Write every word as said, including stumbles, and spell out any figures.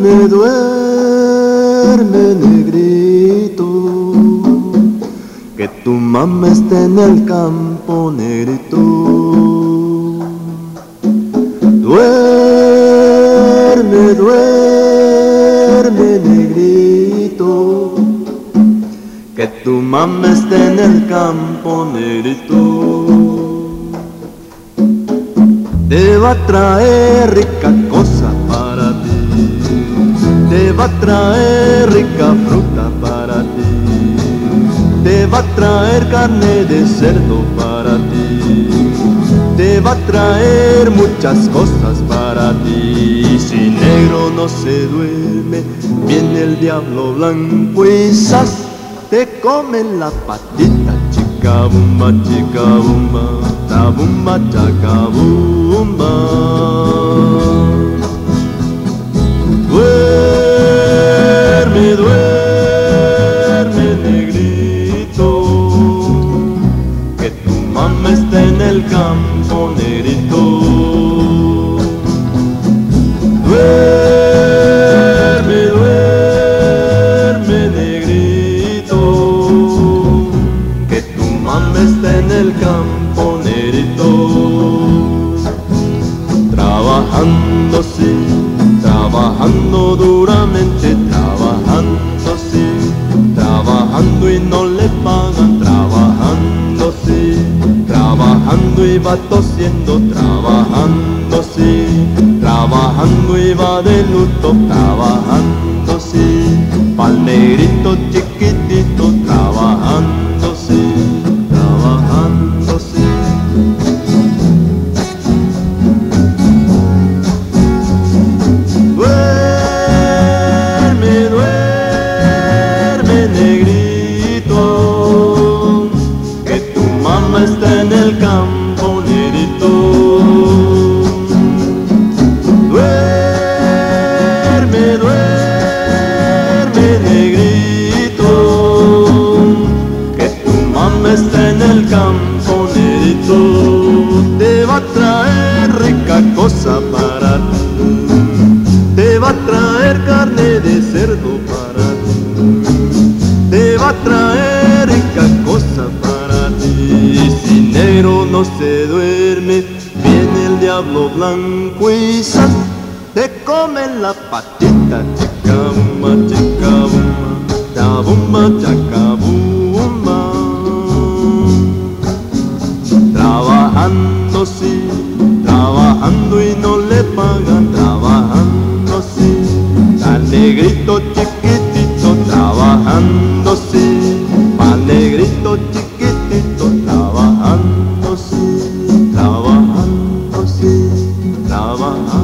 Duerme, duerme, negrito, que tu mamá está en el campo, negrito. Duerme, duerme, negrito, que tu mamá está en el campo, negrito. Te va a traer rica cosa para ti, te va a traer rica fruta para ti, te va a traer carne de cerdo para ti, te va a traer muchas cosas para ti. Si negro no se duerme, viene el diablo blanco y ¡zas! Te come la patita, chica bumba, chica bumba, ta bumba, chaca bumba. Duerme, duerme, negrito, que tu mamá está en el campo, negrito. Duerme, duerme, negrito, que tu mamá está en el campo, negrito. Trabajando, sí, trabajando duramente, trabajando, sí, trabajando y no le pagan, trabajando, sí, trabajando y va tosiendo, trabajando, sí, trabajando y va de luto, trabajando, sí, pa'l negrito chiquitito, trabajando, sí, trabajando, sí. Duerme, duerme, negrito, que tu mamá está en el campo, negrito. Duerme, duerme, negrito, que tu mamá está en el campo, negrito. Te va a traer rica cosa para ti, te va a traer carne de cerdo para ti, te va a traer rica cosa para ti. Si negro no se duerme, viene el diablo blanco y ¡zas! Te come la patita, chica bumba, chica bumba, cha bumba, chaca bumba. Trabajando, sí, trabajando y no le pagan, trabajando, sí, al negrito chiquitito, trabajando, sí, pa'l negrito chiquitito, trabajando, sí, trabajando, sí, trabajando.